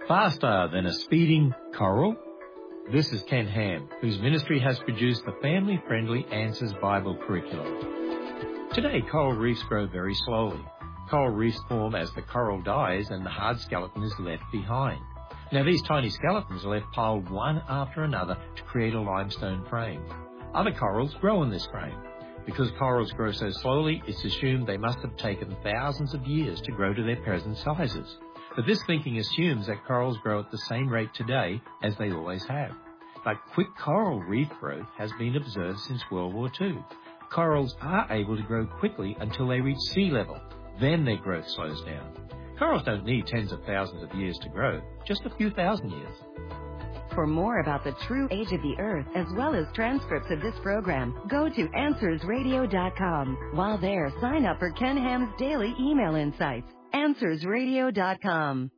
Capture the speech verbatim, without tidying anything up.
Faster than a speeding coral? This is Ken Ham, whose ministry has produced the family-friendly Answers Bible curriculum. Today, coral reefs grow very slowly. Coral reefs form as the coral dies and the hard skeleton is left behind. Now, these tiny skeletons are left piled one after another to create a limestone frame. Other corals grow in this frame. Because corals grow so slowly, it's assumed they must have taken thousands of years to grow to their present sizes. But this thinking assumes that corals grow at the same rate today as they always have. But quick coral reef growth has been observed since World War Two. Corals are able to grow quickly until they reach sea level. Then their growth slows down. Corals don't need tens of thousands of years to grow, just a few thousand years. For more about the true age of the Earth, as well as transcripts of this program, go to answers radio dot com. While there, sign up for Ken Ham's daily email insights. answers radio dot com.